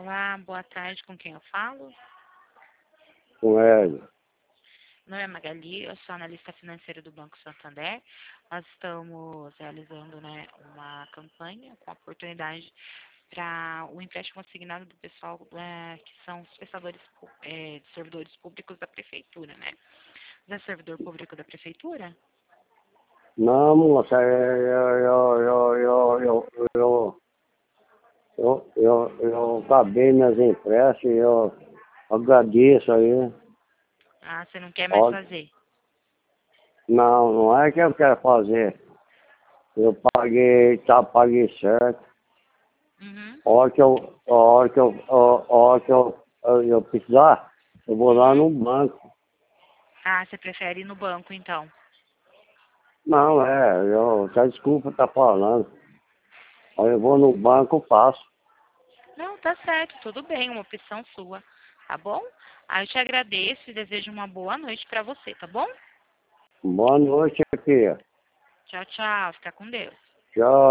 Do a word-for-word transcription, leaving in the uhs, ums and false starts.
Olá, boa tarde, com quem eu falo? Com ele. Meu nome é Magali, eu sou analista financeira do Banco Santander. Nós estamos realizando, né, uma campanha com oportunidade para o empréstimo assignado do pessoal é, que são os prestadores, pu- é, servidores públicos da prefeitura, né? Você é servidor público da prefeitura? Não, moça, eu, eu, eu, eu, eu, eu, eu, eu, eu acabei minhas empréstimos e eu agradeço aí. Ah, você não quer mais Ó, fazer? não, não é que eu quero fazer. Eu paguei, tá, paguei certo. Uhum, A hora que eu, a hora que eu, a a hora que eu, eu, eu precisar, eu vou lá uhum. no banco. Ah, você prefere ir no banco, então? Não, é, eu, tá, desculpa tá falando. Aí eu vou no banco, faço. Não, tá certo, tudo bem, uma opção sua, tá bom? Aí eu te agradeço e desejo uma boa noite para você, tá bom? Boa noite aqui. Tchau, tchau, fica com Deus. Tchau.